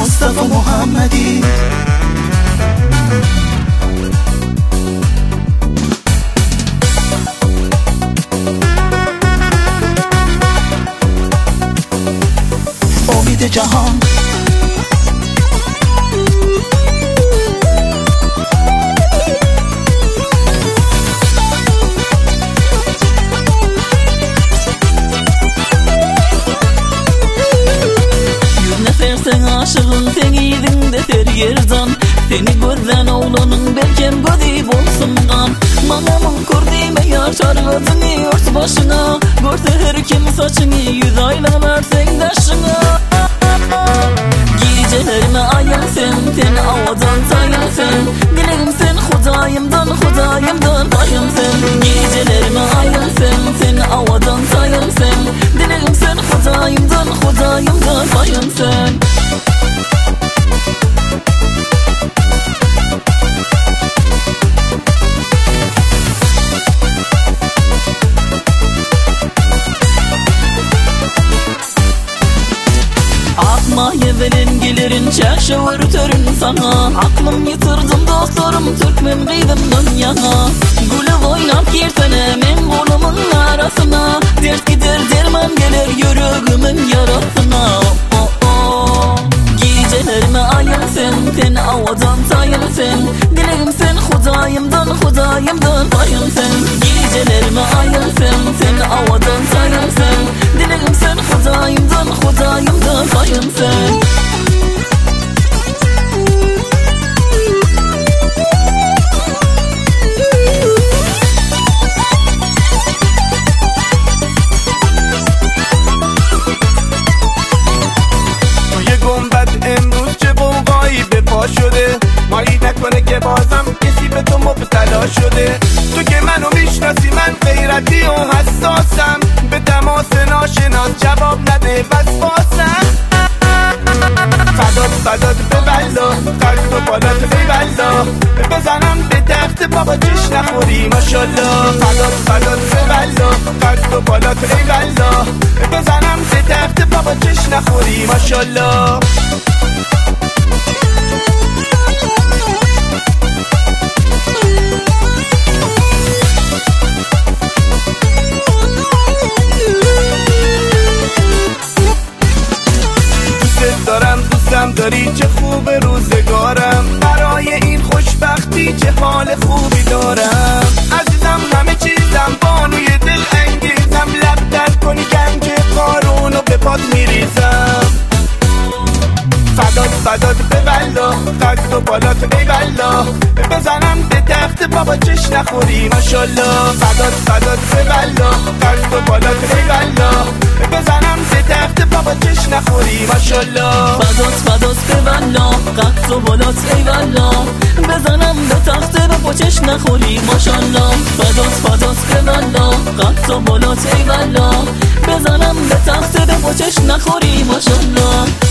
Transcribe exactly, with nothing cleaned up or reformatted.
مصطفی محمدی. امید جهان Sen aşığın, sen iyiydin de her yerden. Seni gözden oğlanın belkem gözü bolsundan. Manamın kurdime yaşar gözünü ört başına. Görse her kim saçını yüz aylar sen daşına. Gecelerime ayan sen, sen avadan tayan sen. Dilerim sen Hudayımdan, Hudayımdan tayan sen. Gecelerime ayan sen, sen avadan tayan sen. Dilerim sen Hudayımdan, Hudayımdan tayan sen. Akma yevelen gelirin çarşı örtörün sana. Aklım yitirdim dostlarım Türkmen kıydım dünyana. Gülü oynap girsene men kolumun arasına. Dert gider derman gelir yüreğimin yarasına. Oh, oh. Gecelerime ayan sen, sen avadan tayan sen. Dilerim sen Hudayımdan, Hudayımdan tayan sen. Gecelerime ayan sen, sen avadan tayan sen. Dilerim sen Hudayımdan, Hudayımdan tayan sen. شده مایی نکنه که بازم کسی به تو مبتلا شده. تو که منو میشناسی من غیرتی و حساسم. به تماس ناشناس جواب نده وسواسم. فدات فدات به والله قلب و بالات به والله. بزنم به تخت بابا جش نخوری ماشالله. فدات فدات به والله قلب و بالات به والله. بزنم به تخت بابا جش نخوری ماشالله. دوستم داری چه خوب روزگارم. برای این خوشبختی چه حال خوبی دارم. عزیزم همه چیزم بانوی دل انگیزم. لب در کنی گنج قارونو به پاد میریزم. فدات فدات به والله قد و بالات ای والله. بزنم به تخت بابا چش نخوری ماشالله. فدات فدات به والله قد و بالات ای والله. بزنم به تخت بابا چش نخوری ماشالله. فدات فدات به والله قد و بالات ای والله. بزنم به تخت بابا چش نخوری ماشالله. فدات فدات به والله قد و بالات ای والله. بزنم به تخت بابا چش نخوری ماشالله.